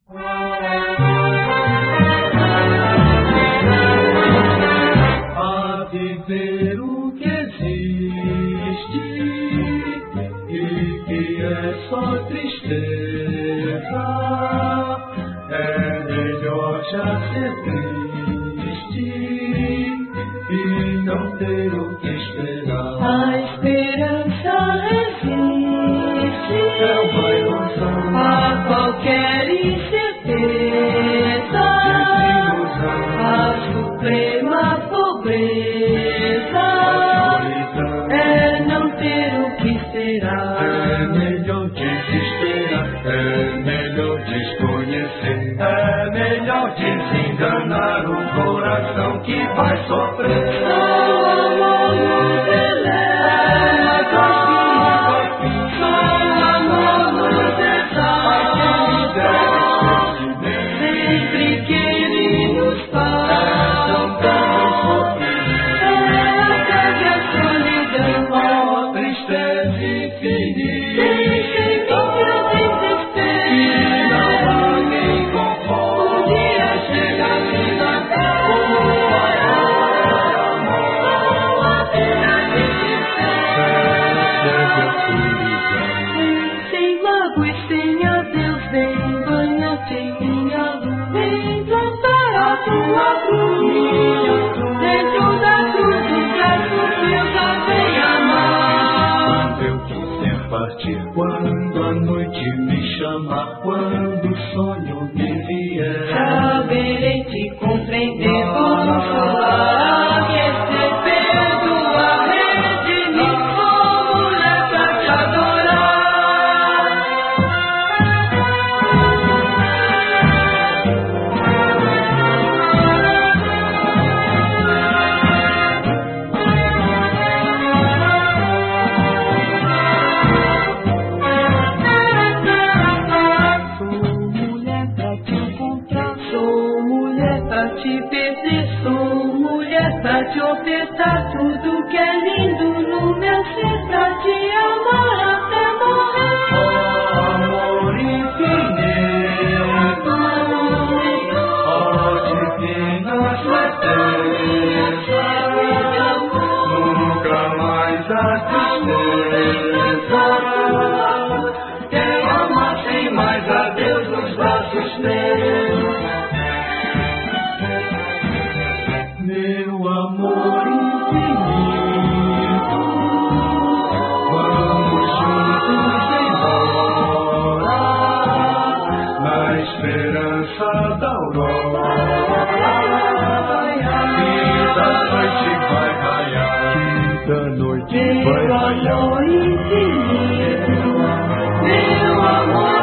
A viver o que existe e que é só tristeza, é melhor já ser triste e não ter o que esperar. A esperança resiste a qualquer incerteza, a suprema pobreza é não ter o que esperar. É melhor desesperar, é melhor desconhecer, é melhor desenganar o coração que vai sofrer. Só o amor nos eleva, só o amor nos exalta, sempre que Ele nos falta, é até a solidão, Ó tristeza infinita, deixe que eu desespero, que não há quem conforme. um dia chega a vida sem mágoa e sem adeus, vem banhar-te em minha luz, vem plantar a tua cruz, dentro da cruz do braço eu já venho amar. Quando eu quiser partir, quando a noite me chamar, quando o sonho me vier, Saberei te compreender, consolar, aquecer, perdoar, redimir, sou mulher pra te adorar. Sou mulher pra te encontrar, sou mulher pra te perder, sou mulher pra te ofertar tudo que é lindo no meu ser, pra te amar até morrer. amor infinito, ó divina certeza, nunca mais a tristeza, quem ama sem mais a Deus nos braços teus. Meu amor infinito, vamos juntos embora, na esperança da aurora, e da noite vai raiar, e da noite vai Meu raiar. amor infinito, meu amor